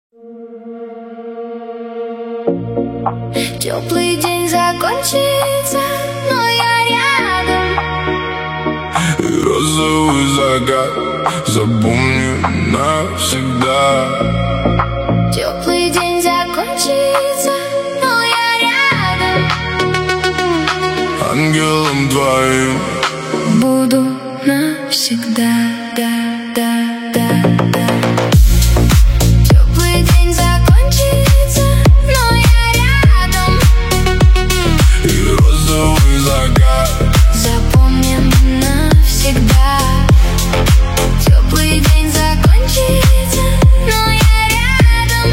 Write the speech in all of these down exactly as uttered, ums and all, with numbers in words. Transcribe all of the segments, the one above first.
Теплый день закончится, но я рядом. И розовый закат запомню навсегда. Теплый день закончится, но я рядом. Ангелом твоим буду навсегда, да, да, да, да. Теплый день закончится, но я рядом. И розовый закат запомним навсегда. Теплый день закончится, но я рядом.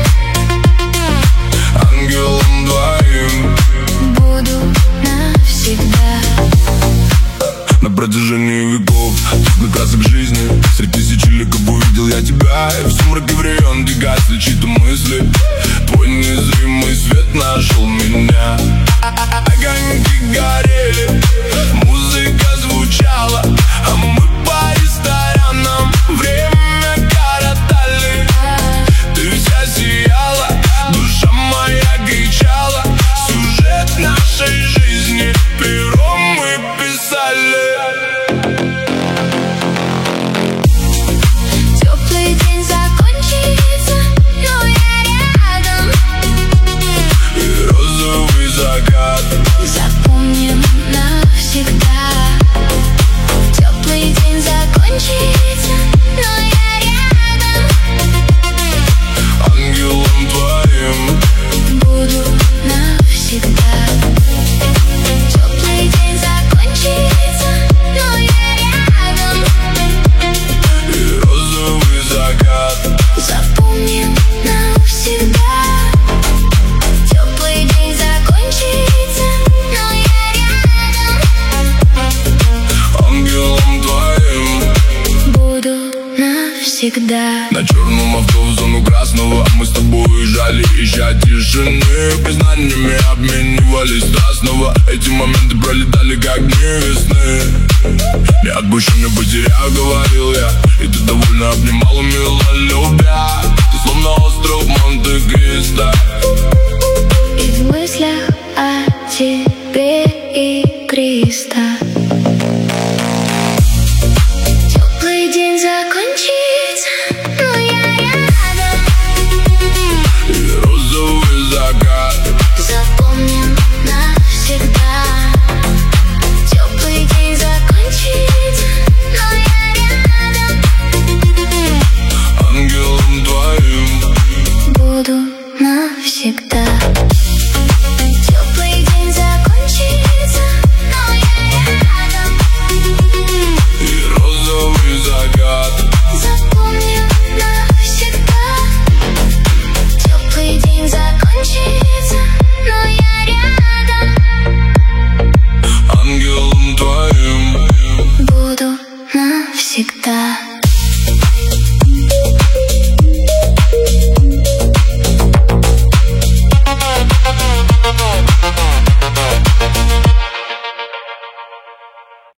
Ангелом твоим буду навсегда. На протяжении веков теплый красок жизни, среди тысячи лик увидел я тебя. И в сумраке времен тягать чьи-то мысли. Твой незримый свет нашел меня. Огоньки горели, музыка звучала, а мы по ресторанам время коротали. Ты вся сияла, душа моя кричала. Сюжет нашей жизни пером мы писали. Теплый день закончится, но я рядом. И розовый закат запомним навсегда. Теплый день закончится, но я рядом. ангелом твоим Буду навсегда. Теплый день закончится, но я рядом. И розовый закат Запомним навсегда. Теплый день закончится, но я рядом. ангелом твоим Буду навсегда. на черном авто в зону красного мы с тобой уезжали, ища тишины. Признаниями обменивались страстного. Эти моменты пролетали как дни весны. Не отпущу, не потеряю, говорил я. И ты довольно обнимала, мило любя.